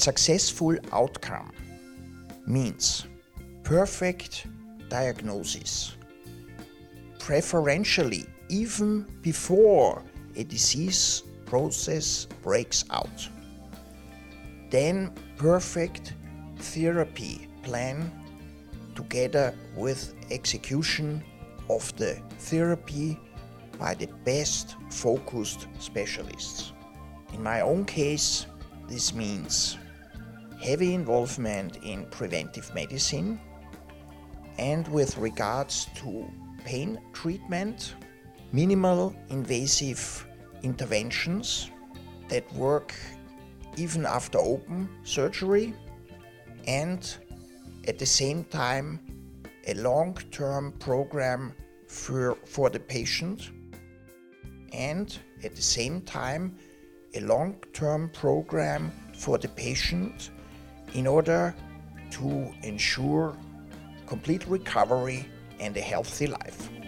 successful outcome means perfect diagnosis, preferentially even before a disease process breaks out. Then perfect therapy plan together with execution of the therapy by the best focused specialists. In my own case, this means heavy involvement in preventive medicine and with regards to pain treatment, minimal invasive interventions that work even after open surgery, and at the same time a long-term program for the patient, and at the same time a long-term program for the patient in order to ensure complete recovery and a healthy life.